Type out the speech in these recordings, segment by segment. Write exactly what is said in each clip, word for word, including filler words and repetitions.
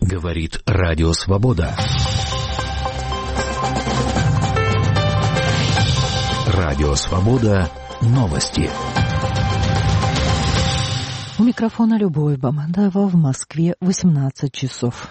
Говорит Радио Свобода. Радио Свобода. Новости. У микрофона Любовь Бамандаева, в Москве восемнадцать часов.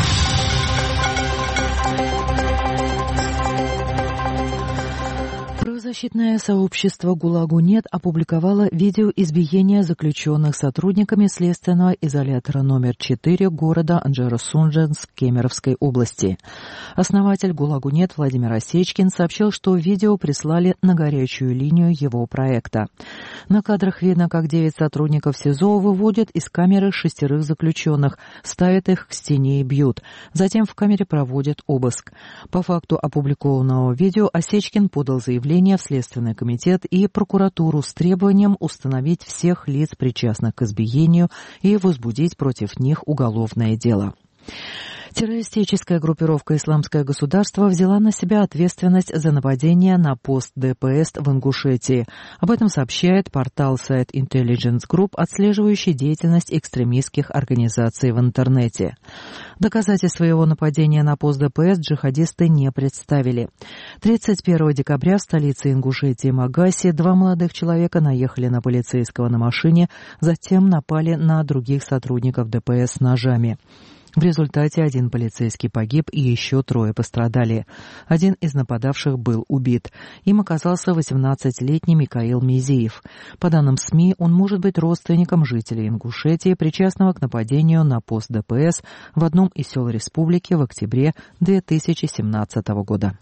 Правозащитное сообщество «ГУЛАГу-нет» опубликовало видео избиения заключенных сотрудниками следственного изолятора номер четыре города Анжеро-Сунженск Кемеровской области. Основатель «ГУЛАГу-нет» Владимир Осечкин сообщил, что видео прислали на горячую линию его проекта. На кадрах видно, как девять сотрудников СИЗО выводят из камеры шестерых заключенных, ставят их к стене и бьют. Затем в камере проводят обыск. По факту опубликованного видео Осечкин подал заявление в Следственный комитет и прокуратуру с требованием установить всех лиц, причастных к избиению, и возбудить против них уголовное дело. Террористическая группировка «Исламское государство» взяла на себя ответственность за нападение на пост ДПС в Ингушетии. Об этом сообщает портал сайт Intelligence Group, отслеживающий деятельность экстремистских организаций в интернете. Доказательств своего нападения на пост ДПС джихадисты не представили. тридцать первого декабря в столице Ингушетии Магасе два молодых человека наехали на полицейского на машине, затем напали на других сотрудников ДПС с ножами. В результате один полицейский погиб и еще трое пострадали. Один из нападавших был убит. Им оказался восемнадцатилетний Микаил Мизиев. По данным СМИ, он может быть родственником жителей Ингушетии, причастного к нападению на пост ДПС в одном из сел республики в октябре две тысячи семнадцатого года.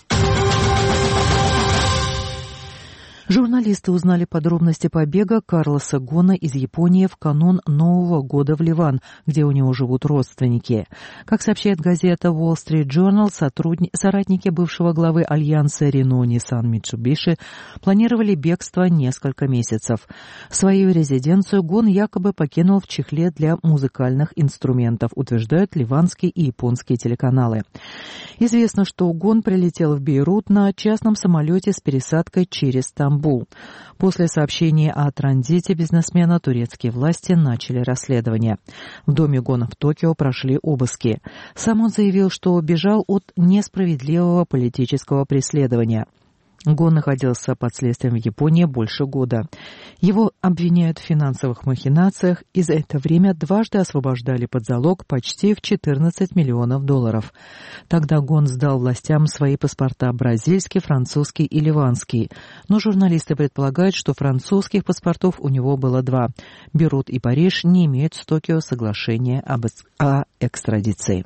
Журналисты узнали подробности побега Карлоса Гона из Японии в канун Нового года в Ливан, где у него живут родственники. Как сообщает газета Wall Street Journal, сотрудни... соратники бывшего главы альянса Renault Nissan Mitsubishi планировали бегство несколько месяцев. Свою резиденцию Гон якобы покинул в чехле для музыкальных инструментов, утверждают ливанские и японские телеканалы. Известно, что Гон прилетел в Бейрут на частном самолете с пересадкой через Стамбул. После сообщения о транзите бизнесмена турецкие власти начали расследование. В доме Гона в Токио прошли обыски. Сам он заявил, что бежал от несправедливого политического преследования. Гон находился под следствием в Японии больше года. Его обвиняют в финансовых махинациях и за это время дважды освобождали под залог почти в четырнадцать миллионов долларов. Тогда Гон сдал властям свои паспорта — бразильский, французский и ливанский. Но журналисты предполагают, что французских паспортов у него было два. Бейрут и Париж не имеют с Токио соглашения об о экстрадиции.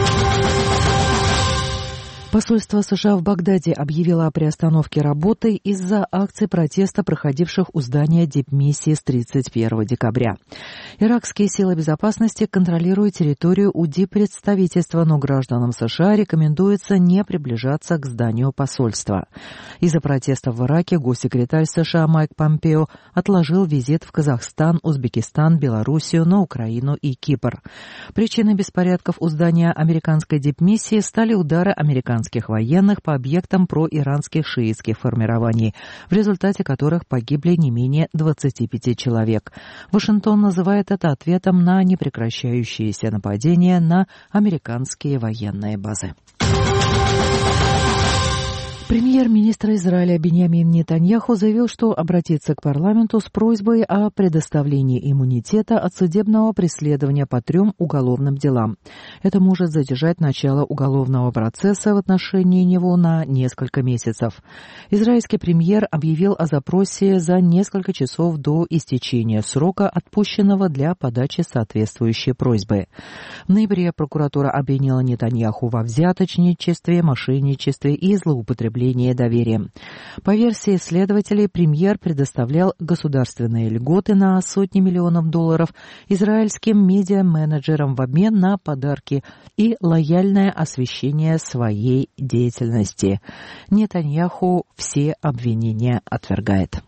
Посольство США в Багдаде объявило о приостановке работы из-за акций протеста, проходивших у здания дипмиссии с тридцать первого декабря. Иракские силы безопасности контролируют территорию у диппредставительства, но гражданам США рекомендуется не приближаться к зданию посольства. Из-за протестов в Ираке госсекретарь США Майк Помпео отложил визит в Казахстан, Узбекистан, Белоруссию, на Украину и Кипр. Причиной беспорядков у здания американской дипмиссии стали удары американских военных по объектам проиранских шиитских формирований, в результате которых погибли не менее двадцати пяти человек. Вашингтон называет это ответом на непрекращающиеся нападения на американские военные базы. Премьер-министр Израиля Биньямин Нетаньяху заявил, что обратится к парламенту с просьбой о предоставлении иммунитета от судебного преследования по трем уголовным делам. Это может задержать начало уголовного процесса в отношении него на несколько месяцев. Израильский премьер объявил о запросе за несколько часов до истечения срока, отпущенного для подачи соответствующей просьбы. В ноябре прокуратура обвинила Нетаньяху во взяточничестве, мошенничестве и злоупотреблении доверием. По версии следователей, премьер предоставлял государственные льготы на сотни миллионов долларов израильским медиа-менеджерам в обмен на подарки и лояльное освещение своей деятельности. Нетаньяху все обвинения отвергает.